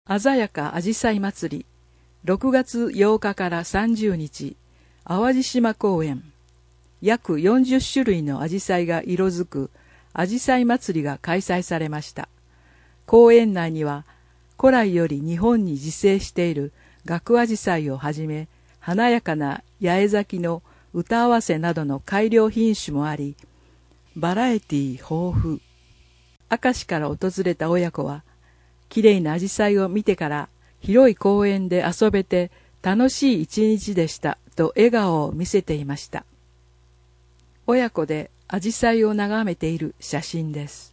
鮮やかあじさい祭り、6月8日から30日、淡路島公園。約40種類のあじさいが色づくあじさい祭りが開催されました。公園内には、古来より日本に自生している学あじさいをはじめ、華やかな八重咲きの歌合わせなどの改良品種もあり、バラエティ豊富。明石から訪れた親子は、きれいなアジサイを見てから広い公園で遊べて楽しい一日でしたと笑顔を見せていました。親子でアジサイを眺めている写真です。